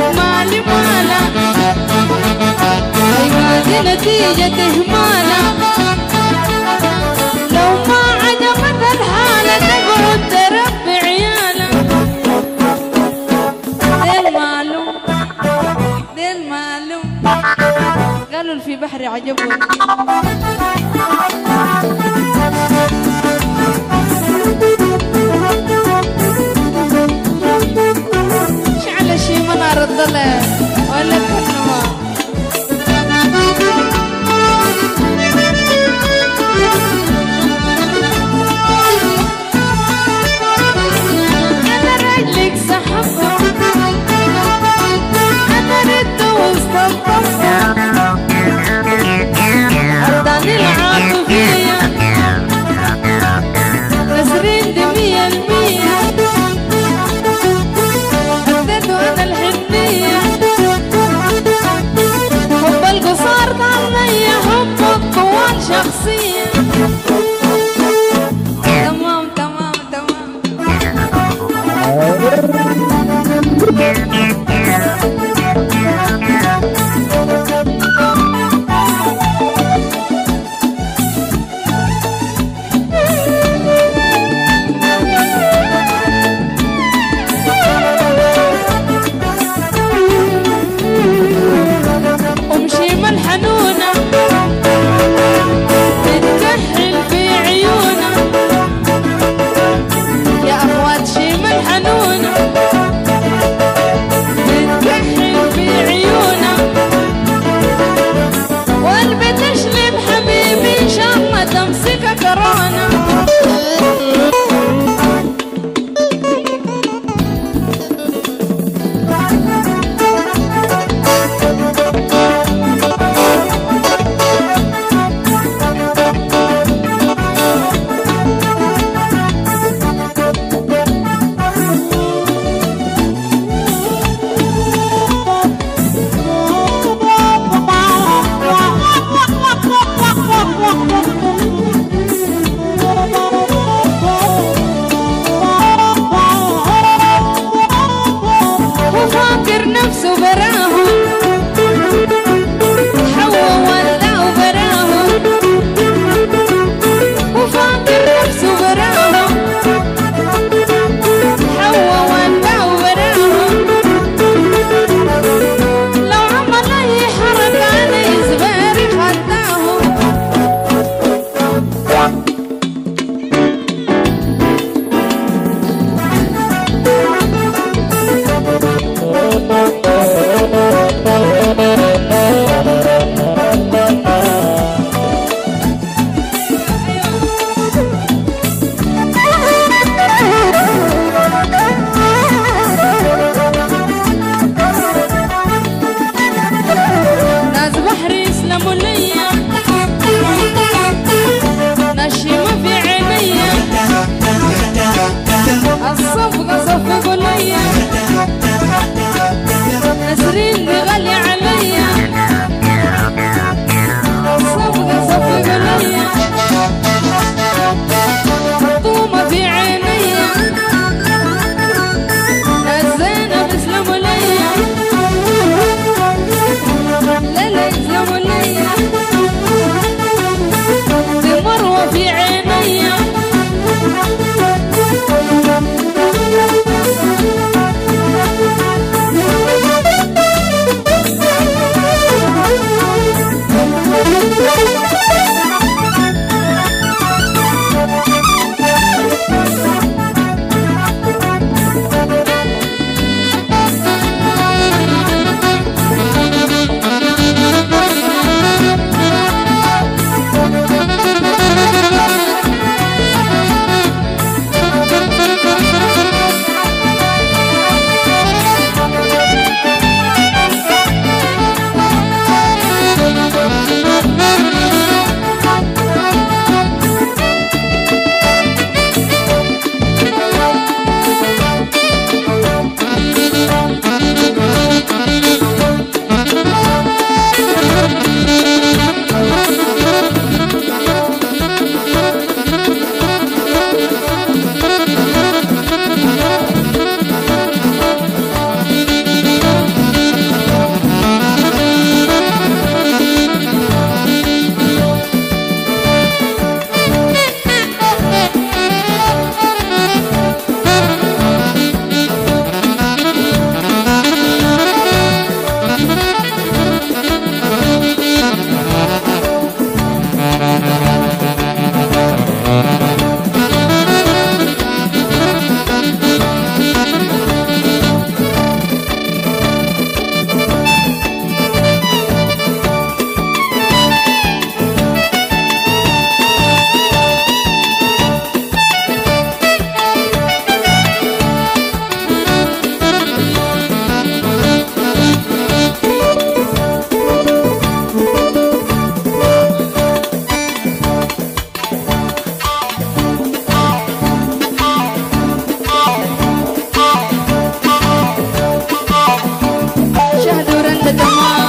مالي مالا أي ما دي نتيجة إهمالا لو ما عجبت الحالة تقعد تربي عيالا ديل معلوم قالوا في بحر عجبهم شعل شي منار الضلع ولا الكرنما أنا رجلك سحبها أنا رد واستلطفها أرضاني العاطفية نسرين دي 100% أديته أنا الحنية حب القصار طالية حب الطوال شخصية تمام تمام تمام ومشيمة الحنونة تتكحل في عيونة يا أخوات شيمة الحنونة تتكحل في عيونة والبي تشلب حبيبي إن شاء الله تمسك كورونا وفاكر نفسه براهم حوا ولا وبراهم وفاكر نفسه براهم حوا ولا وبراهم لو عمل أي حركة على زباري خداهم جمال